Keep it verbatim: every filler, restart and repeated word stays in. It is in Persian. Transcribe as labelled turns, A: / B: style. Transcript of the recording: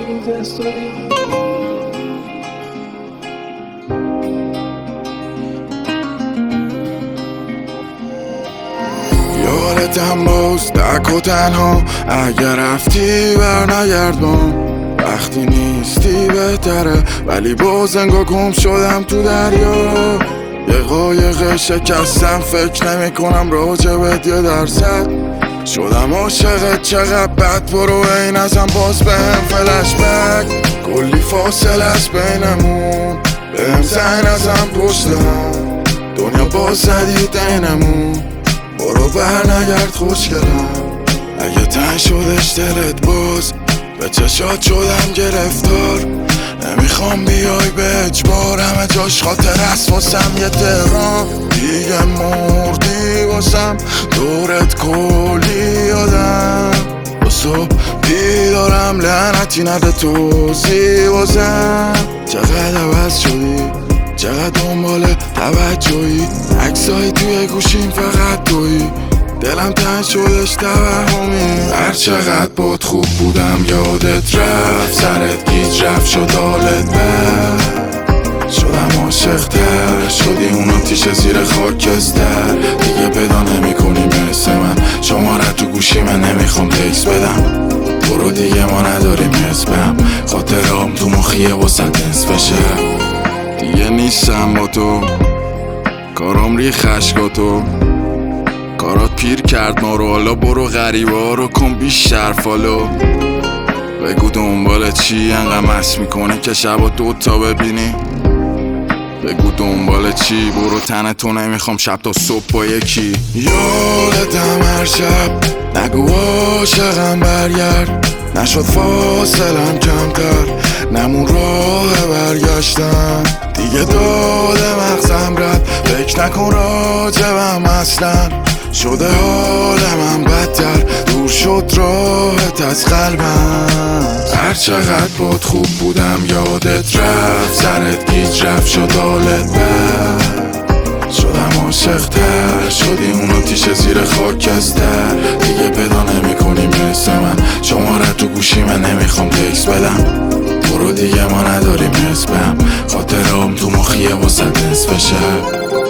A: یادتم باز تک و تنها، اگر رفتی بر نگردم. وقتی نیستی بهتره، ولی باز انگار گم شدم تو دریا. یه قایق شکستم، فکر نمی کنم راجبت یه درصد. شدم عاشقت چقدر بد، برو این ازم باز بهم فلش بک. کلی فاصله است بینمون، بهم زنگ ازم پشت هم. دنیا باز زدی دینمون، برو بر نگرد خوشگلم. اگه تنگ شدش دلت باز، به چشات شدم گرفتار. نمیخوام بیای به اجبار، همه جاش خاطر است واسم یه تهران. دیگه مردی واسم، دورت کلی یادم. با صبح بیدارم، لعنتی نده توضیح واسم. چقدر عوض شدی، چقدر دنبال توجهی. عکسایی توی گوشیم فقط تویی، دلم تنگ شدش توهمی. هر چقدر باد خوب بودم یادت رفت، سرت گیج رفت شد حالت بد. شدم عاشق تر، شدی اون آتیش زیر خاکستر. دیگه پیدا نمی کنی مثل من، شماره تو گوشی من نمیخوام تکس بدم. برو دیگه ما نداریم حس بهم، خاطرام تو مخیه واسه نصف شب. دیگه نیستم با تو، کارام ری خشکاتو. کارات پیر کرد ما رو، حالا برو غریبه ها رو کن بیشتر فالو. بگو دنبال چی انقدر مست میکنه که شبا دوتا ببینی. بگو دنبال چی، برو تنه تو نمیخوام شب تا صبح با یکی. یادتم هر شب، نگو عاشقم برگرد. نشد فاصلم کمتر، نمون راه برگشتن. دیگه داده مغزم رد، فکر نکن راجبم اصلا. شده حالم بدتر، دور شد راحت از قلبم. هر چقدر باد خوب بودم یادت رفت، سرت گیج رفت شد حالت بد. شدم عاشق تر، شدی اون آتیش زیر خاکستر. دیگه پیدا نمی کنی مثل من، شماره تو گوشی من نمیخوام تکس بدم. برو دیگه ما نداریم حس بهم، خاطرام تو مخیه واسه نصف شب.